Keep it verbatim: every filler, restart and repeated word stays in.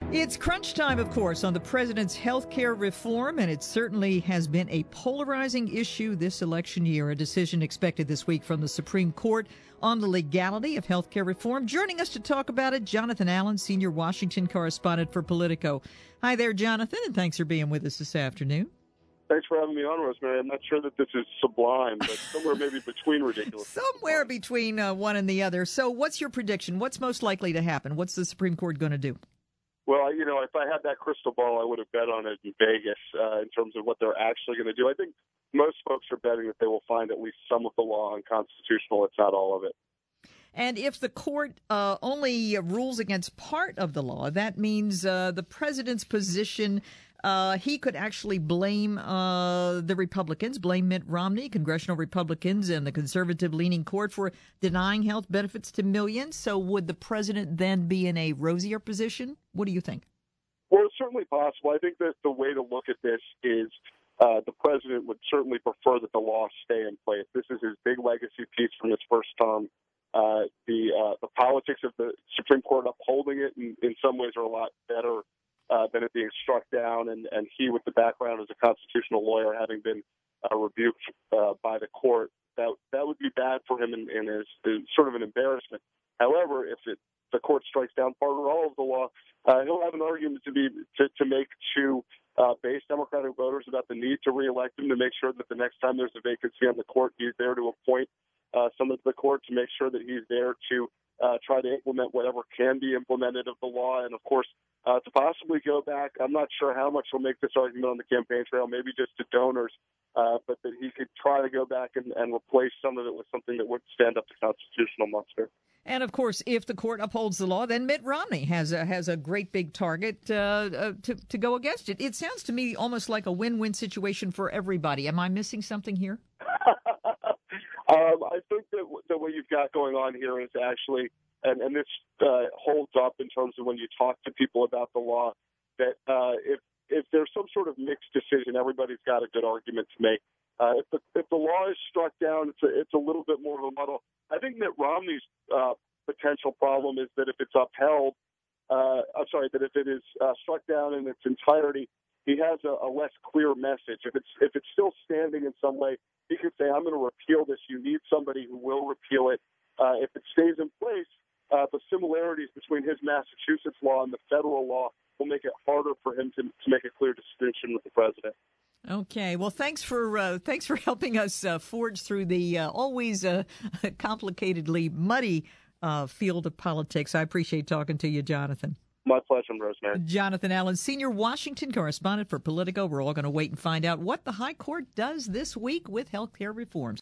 It's crunch time, of course, on the president's health care reform, and it certainly has been a polarizing issue this election year. A decision expected this week from the Supreme Court on the legality of health care reform. Joining us to talk about it, Jonathan Allen, senior Washington correspondent for Politico. Hi there, Jonathan, and thanks for being with us this afternoon. Thanks for having me on, Rosemary. I'm not sure that this is sublime, but somewhere maybe between ridiculous. Somewhere between uh, one and the other. So what's your prediction? What's most likely to happen? What's the Supreme Court going to do? Well, you know, if I had that crystal ball, I would have bet on it in Vegas uh, in terms of what they're actually going to do. I think most folks are betting that they will find at least some of the law unconstitutional, if not all of it. And if the court uh, only rules against part of the law, that means uh, the president's position, uh, he could actually blame uh, the Republicans, blame Mitt Romney, congressional Republicans, and the conservative-leaning court for denying health benefits to millions. So would the president then be in a rosier position? What do you think? Well, it's certainly possible. I think that the way to look at this is uh, the president would certainly prefer that the law stay in place. This is his big legacy piece from his first term. Uh, the uh, the politics of the Supreme Court upholding it in, in some ways are a lot better uh, than it being struck down. And, and he, with the background as a constitutional lawyer, having been uh, rebuked uh, by the court, that that would be bad for him and, and is, is sort of an embarrassment. However, if it, the court strikes down part or all of the law, uh, he'll have an argument to be to, to make to uh, base Democratic voters about the need to reelect him, to make sure that the next time there's a vacancy on the court, he's there to appoint Uh, some of the court, to make sure that he's there to uh, try to implement whatever can be implemented of the law. And, of course, uh, to possibly go back, I'm not sure how much he'll make this argument on the campaign trail, maybe just to donors, uh, but that he could try to go back and, and replace some of it with something that would stand up to constitutional muster. And, of course, if the court upholds the law, then Mitt Romney has a, has a great big target uh, uh, to, to go against it. It sounds to me almost like a win-win situation for everybody. Am I missing something here? Um, I think that, that what you've got going on here is actually, and, and this uh, holds up in terms of when you talk to people about the law, that uh, if if there's some sort of mixed decision, everybody's got a good argument to make. Uh, if the if the law is struck down, it's a, it's a little bit more of a muddle. I think Mitt Romney's uh, potential problem is that if it's upheld, uh, I'm sorry, that if it is uh, struck down in its entirety, he has a, a less clear message. If it's if it's still standing in some way, he could say, I'm going to repeal this. You need somebody who will repeal it. Uh, if it stays in place, uh, the similarities between his Massachusetts law and the federal law will make it harder for him to, to make a clear distinction with the president. Okay. Well, thanks for uh, thanks for helping us uh, forge through the uh, always uh, complicatedly muddy uh, field of politics. I appreciate talking to you, Jonathan. My pleasure, Rosemary. Jonathan Allen, senior Washington correspondent for Politico. We're all going to wait and find out what the High Court does this week with health care reforms.